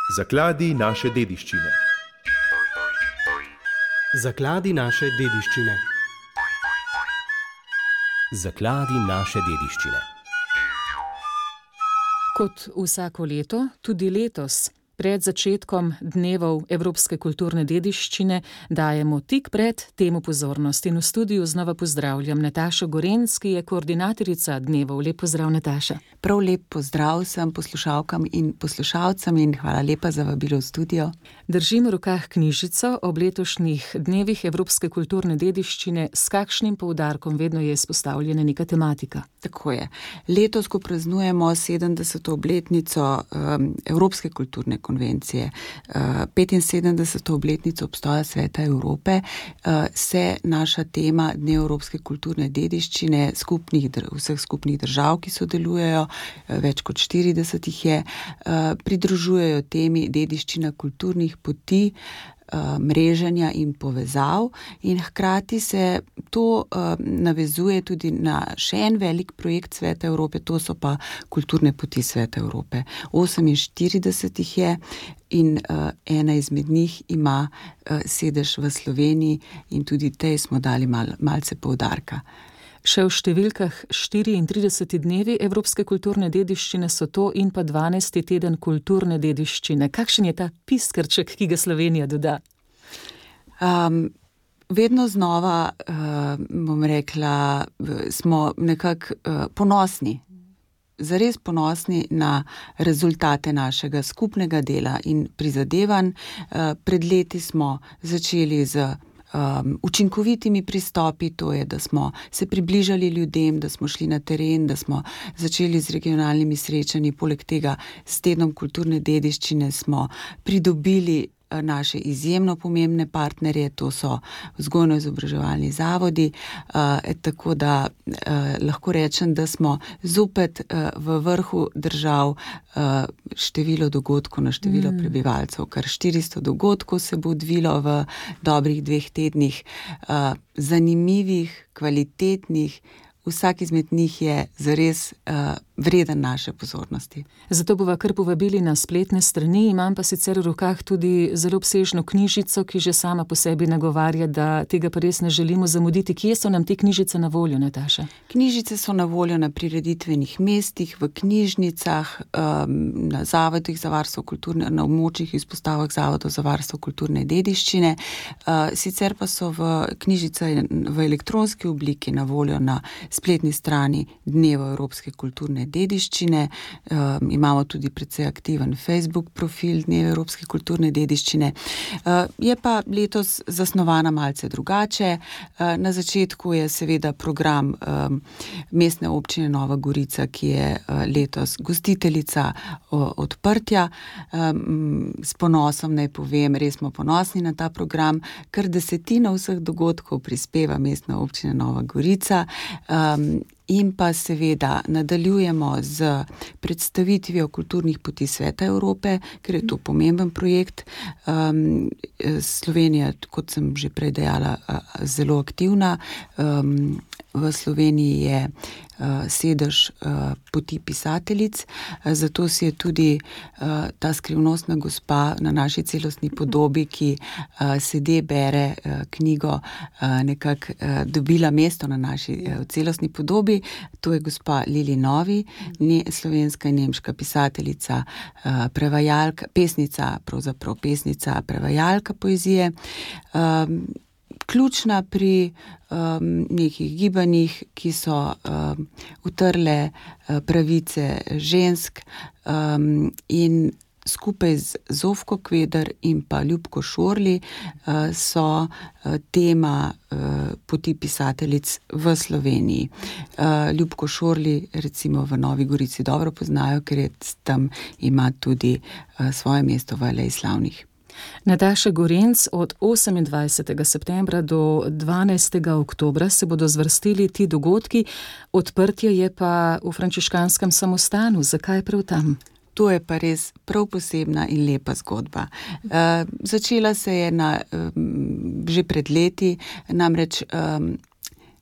Zakladi naše dediščine. Zakladi naše dediščine. Zakladi naše dediščine. Kot vsako leto, tudi letos, pred začetkom dnevov Evropske kulturne dediščine dajemo tik pred temu pozornost in v studiu znova pozdravljam Natašo Gorenc, ki je koordinatorica dnevov. Lep pozdrav, Nataša. Prav lep pozdrav vsem poslušalkam in poslušalcem in hvala lepa za vabilo v studio. Držim v rokah knjižico ob letošnjih dnevih Evropske kulturne dediščine. S kakšnim poudarkom vedno je izpostavljena neka tematika? Tako je. Letos, ko praznujemo 70. obletnico Evropske kulturne konvencije, 75. obletnico obstoja Sveta Evrope, se naša tema Dne Evropske kulturne dediščine vseh skupnih držav, ki sodelujejo, več kot 40 jih je, pridružujejo temi dediščina kulturnih poti, mreženja in povezav, in hkrati se to navezuje tudi na še en velik projekt Sveta Evrope, to so pa kulturne poti Sveta Evrope. 48 jih je in ena izmed njih ima sedež v Sloveniji in tudi tej smo dali malce poudarka. Še v številkah 34 dnevi Evropske kulturne dediščine so to in pa 12. teden kulturne dediščine. Kakšen je ta piskrček, ki ga Slovenija doda? Vedno znova, bom rekla, smo nekako ponosni. Zares ponosni na rezultate našega skupnega dela in prizadevanj. Pred leti smo začeli z učinkovitimi pristopi, to je, da smo se približali ljudem, da smo šli na teren, da smo začeli z regionalnimi srečanji. Poleg tega s tednom kulturne dediščine smo pridobili naše izjemno pomembne partnerje, to so vzgojno-izobraževalni zavodi, tako da lahko rečem, da smo zopet v vrhu držav število dogodkov na število prebivalcev. Kar 400 dogodkov se bo odvilo v dobrih 2 tednih, zanimivih, kvalitetnih. Vsak izmed njih je zares vreden naše pozornosti. Zato bova kar povabili na spletne strani, imam pa sicer v rokah tudi zelo obsežno knjižico, ki že sama po sebi nagovarja, da tega pa res ne želimo zamuditi. Kje so nam te knjižice na voljo, Nataša? Knjižice so na voljo na prireditvenih mestih, v knjižnicah, na zavodih za varstvo kulturne, na območjih izpostavah zavodov za varstvo kulturne dediščine. Sicer pa so knjižice v elektronski obliki na voljo na spletni strani Dneva Evropske kulturne dediščine. Imamo tudi precej aktiven Facebook profil Dneva Evropske kulturne dediščine. Je pa letos zasnovana malce drugače. Na začetku je seveda program Mestne občine Nova Gorica, ki je letos gostiteljica odprtja. S ponosom naj povem, res smo ponosni na ta program, kar 10% vseh dogodkov prispeva Mestna občina Nova Gorica. In pa seveda nadaljujemo z predstavitvijo kulturnih poti Sveta Evrope, ker je to pomemben projekt. Slovenija, kot sem že prej dejala, zelo aktivna. V Sloveniji je sedež poti pisateljic, zato si je tudi ta skrivnostna gospa na naši celostni podobi, ki sede, bere knjigo, nekako dobila mesto na naši celostni podobi. To je gospa Lili Novi, slovenska in nemška pisateljica, prevajalka, pesnica, prevajalka poezije. Ključna pri nekih gibanjih, ki so utrle pravice žensk, in skupaj z Zofko Kveder in pa Ljubko Šorli so tema poti pisateljic v Sloveniji. Ljubko Šorli recimo v Novi Gorici dobro poznajo, ker tam ima tudi svoje mesto v Aleji slavnih. Nataša Gorenc, od 28. septembra do 12. oktobra se bodo zvrstili ti dogodki, odprtje je pa v frančiškanskem samostanu. Zakaj prav tam? To je pa res prav posebna in lepa zgodba. Začela se je že pred leti, namreč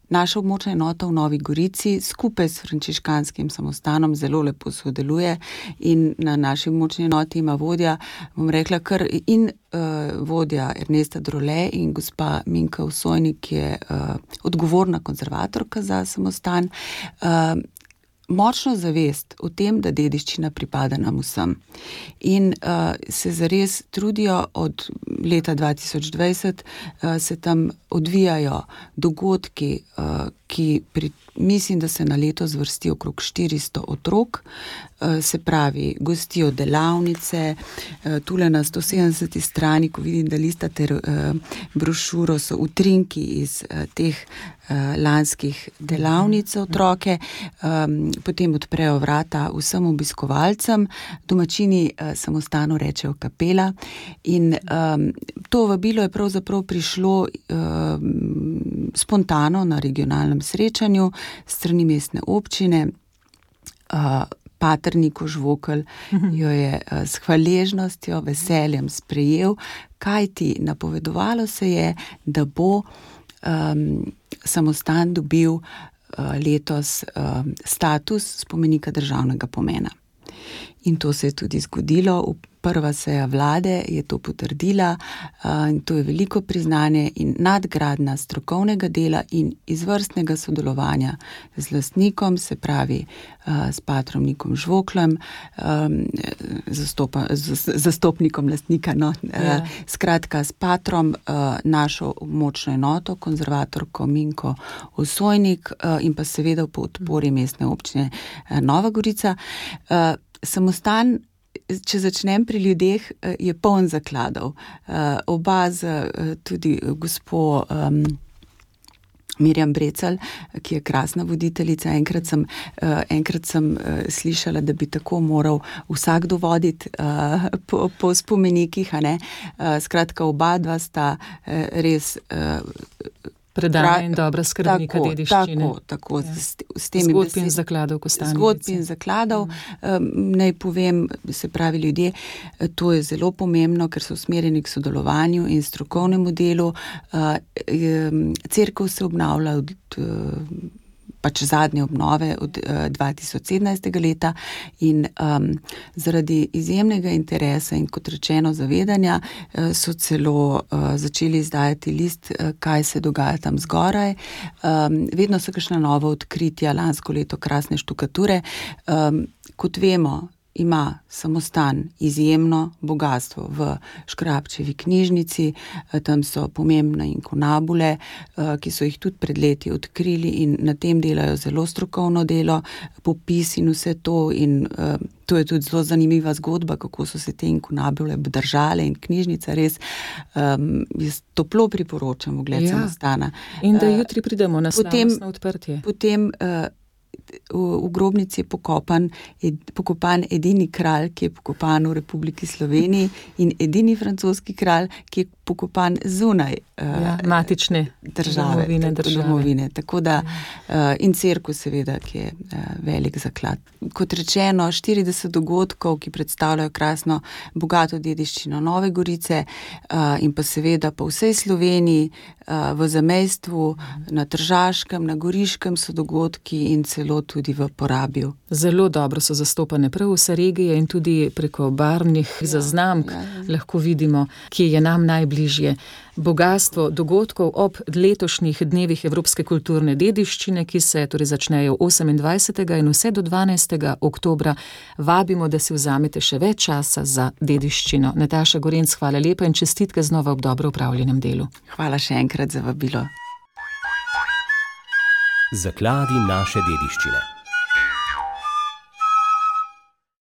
Naša območna enota v Novi Gorici skupaj s frančiškanskim samostanom zelo lepo sodeluje in na naši območni enoti ima vodja, bom rekla, kar in vodja Ernesta Drole in gospa Minka Usojnik, ki je odgovorna konzervatorka za samostan, močno zavest o tem, da dediščina pripada nam vsem. In se zares trudijo od leta 2020, se tam odvijajo dogodki, ki mislim, da se na leto zvrsti okrog 400 otrok, se pravi, gostijo delavnice, tule na 170 strani, ko vidim, da listate brošuro, so utrinki iz teh lanskih delavnic za otroke, potem odprejo vrata vsem obiskovalcem, domačini samostanu rečejo kapela in to vabilo je pravzaprav prišlo spontano na regionalnem srečanju strani mestne občine. Pater Niko Žvokelj jo je s hvaležnostjo, veseljem sprejel, kajti napovedovalo se je, da bo samostan dobil letos status spomenika državnega pomena. In to se je tudi zgodilo. Prva seja vlade je to potrdila in to je veliko priznanje in nadgradnja strokovnega dela in izvrstnega sodelovanja z lastnikom, se pravi s patrom Nikom Žvokljem, zastopnikom lastnika, skratka s patrom, našo območno enoto, konzervatorko Minko Usojnik in pa seveda v podpori mestne občine Nova Gorica. Samostan, če začnem pri ljudeh, je poln zakladov. Oba z tudi gospo Mirjam Brecelj, ki je krasna voditeljica. Enkrat sem slišala, da bi tako moral vsakdo voditi po spomenikih, a ne. Skratka, oba dva sta res predana in dobra skrbnika dediščine. Tako. Zgodb in zakladov Kostanjevice. Zgodb in zakladov. Naj povem, se pravi ljudje, to je zelo pomembno, ker so usmerjeni k sodelovanju in strokovnemu delu. Cerkev se obnavlja od pač zadnje obnove od 2017. leta in zaradi izjemnega interesa in kot rečeno zavedanja so celo začeli izdajati list, kaj se dogaja tam zgoraj. Vedno so kakšna nova odkritja, lansko leto krasne štukature. Kot vemo, ima samostan izjemno bogatstvo v Škrabčevi knjižnici, tam so pomembne inkunabule, ki so jih tudi pred leti odkrili in na tem delajo zelo strokovno delo, popis in vse to in to je tudi zelo zanimiva zgodba, kako so se te inkunabule držale in knjižnica res, jaz toplo priporočam ogled samostana. In da jutri pridemo na slavnostno odprtje. Potem v grobnici je pokopan edini kralj, ki je pokopan v Republiki Sloveniji in edini francoski kralj, ki je pokopan zunaj matične domovine. Tako da in cerkev seveda, ki je velik zaklad. Kot rečeno, 40 dogodkov, ki predstavljajo krasno, bogato dediščino Nove Gorice in pa seveda po vsej Sloveniji, v zamejstvu, na Tržaškem, na Goriškem so dogodki in celo tudi v Porabju. Zelo dobro so zastopane prav vse regije in tudi preko barvnih zaznamk lahko vidimo, kje je nam najbližje. Bogastvo dogodkov ob letošnjih dnevih Evropske kulturne dediščine, ki se torej začnejo 28. in vse do 12. oktobra. Vabimo, da si vzamete še več časa za dediščino. Nataša Gorenc, hvala lepa in čestitke znova ob dobro opravljenem delu. Hvala še enkrat za vabilo. Zakladi naše dediščine.